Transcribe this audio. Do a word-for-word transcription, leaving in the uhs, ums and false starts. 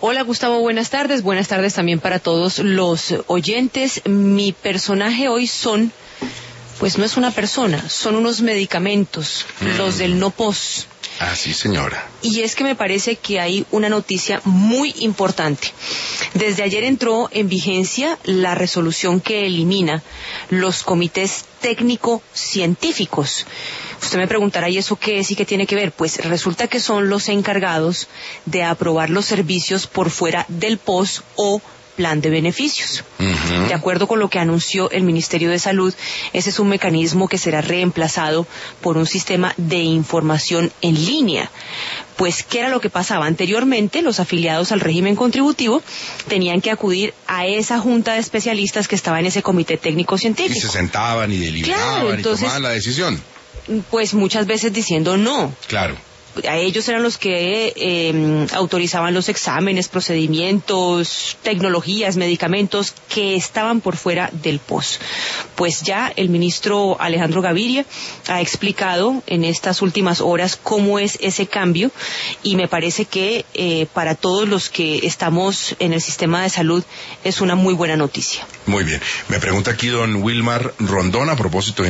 Hola Gustavo, buenas tardes. Buenas tardes también para todos los oyentes. Mi personaje hoy son, pues no es una persona, son unos medicamentos, mm. los del no pos. Ah, sí, señora. Y es que me parece que hay una noticia muy importante. Desde ayer entró en vigencia la resolución que elimina los comités técnico-científicos. Usted me preguntará, ¿y eso qué es y qué tiene que ver? Pues resulta que son los encargados de aprobar los servicios por fuera del P O S o plan de beneficios. Uh-huh. De acuerdo con lo que anunció el Ministerio de Salud, ese es un mecanismo que será reemplazado por un sistema de información en línea. Pues, ¿qué era lo que pasaba? Anteriormente, los afiliados al régimen contributivo tenían que acudir a esa junta de especialistas que estaba en ese comité técnico-científico. Y se sentaban y deliberaban, claro, entonces, y tomaban la decisión. Pues muchas veces diciendo no. Claro. A ellos eran los que eh, autorizaban los exámenes, procedimientos, tecnologías, medicamentos que estaban por fuera del P O S. Pues ya el ministro Alejandro Gaviria ha explicado en estas últimas horas cómo es ese cambio y me parece que eh, para todos los que estamos en el sistema de salud es una muy buena noticia. Muy bien. Me pregunta aquí don Wilmar Rondón a propósito de